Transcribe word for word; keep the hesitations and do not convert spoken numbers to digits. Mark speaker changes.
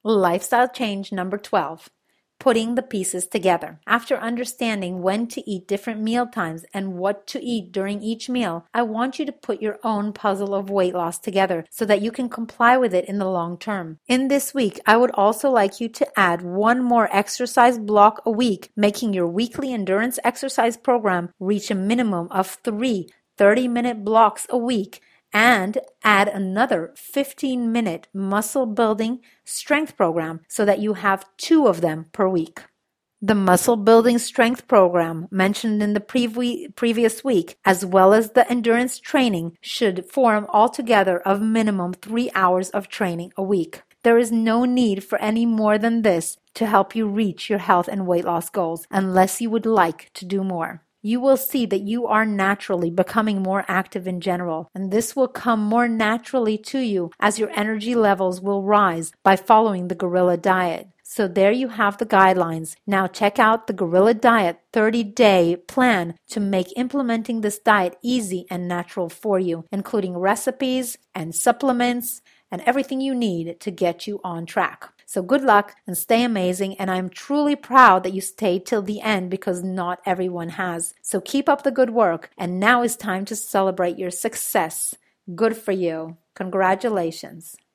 Speaker 1: Lifestyle change number twelve. Putting the pieces together. After understanding when to eat different meal times and what to eat during each meal, I want you to put your own puzzle of weight loss together so that you can comply with it in the long term. In this week, I would also like you to add one more exercise block a week, making your weekly endurance exercise program reach a minimum of three thirty-minute blocks a week, and add another fifteen minute muscle building strength program so that you have two of them per week. The muscle building strength program mentioned in the previ- previous week, as well as the endurance training, should form altogether of minimum three hours of training a week. There is no need for any more than this to help you reach your health and weight loss goals unless you would like to do more. You will see that you are naturally becoming more active in general, and this will come more naturally to you as your energy levels will rise by following the Gorilla Diet. So there you have the guidelines. Now check out the Gorilla Diet thirty-day plan to make implementing this diet easy and natural for you, including recipes and supplements and everything you need to get you on track. So good luck and stay amazing, and I'm truly proud that you stayed till the end because not everyone has. So keep up the good work, and now is time to celebrate your success. Good for you. Congratulations.